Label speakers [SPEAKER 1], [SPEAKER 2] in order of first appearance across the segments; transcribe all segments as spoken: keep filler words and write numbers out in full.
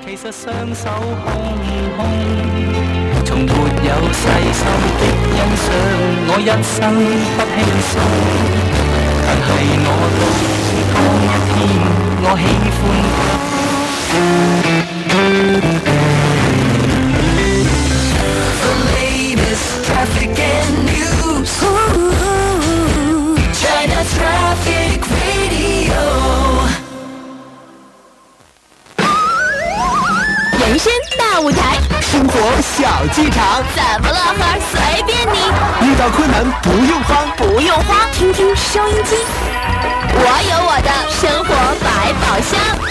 [SPEAKER 1] 其實雙手空空，從沒有細心的欣賞，我一生不輕鬆，但係我都當一天，我喜歡。The latest traffic and news, China Traffic Radio。
[SPEAKER 2] 人生大舞台，
[SPEAKER 3] 生活小剧场，
[SPEAKER 2] 怎么了呵？随便你。
[SPEAKER 3] 遇到困难不用慌，
[SPEAKER 2] 不用慌，听听收音机，我有我的生活百宝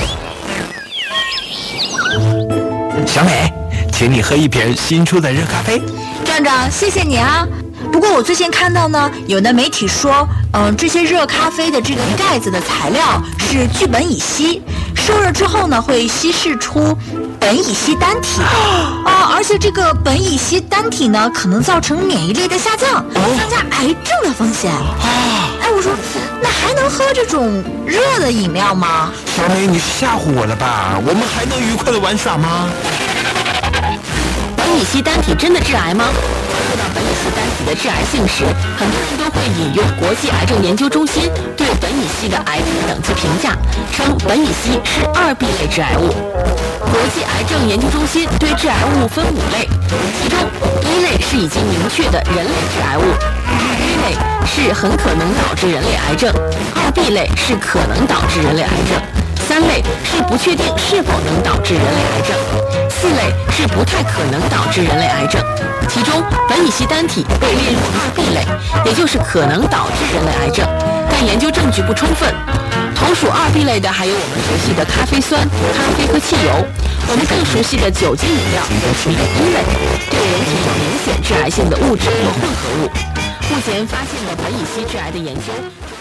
[SPEAKER 2] 箱。
[SPEAKER 3] 小美，请你喝一瓶新出的热咖啡。
[SPEAKER 4] 站长，谢谢你啊。不过我最近看到呢，有的媒体说，嗯、呃，这些热咖啡的这个盖子的材料是聚苯乙烯，受热之后呢，会稀释出苯乙烯单体啊，而且这个苯乙烯单体呢，可能造成免疫力的下降，增加癌症的风险。哎，我说，那还能喝这种热的饮料吗？
[SPEAKER 3] 小美，你是吓唬我了吧？我们还能愉快的玩耍吗？
[SPEAKER 2] 苯乙烯单体真的致癌吗？说到苯乙烯单体的致癌性时，很多人都会引用国际癌症研究中心对苯乙烯的癌症等级评价，称苯乙烯是二 B 类致癌物。国际癌症研究中心对致癌物分五类，其中一类是已经明确的人类致癌物，一类是很可能导致人类癌症，二 B 类是可能导致人类癌症，三类是不确定是否能导致人类癌症，四类是不太可能导致人类癌症。其中苯乙烯单体被列入二 B 类，也就是可能导致人类癌症，但研究证据不充分。同属二 B 类的还有我们熟悉的咖啡酸、咖啡和汽油，我们更熟悉的酒精饮料属于一类，对人体有明显致癌性的物质和混合物。目前发现的苯乙烯致癌的研究。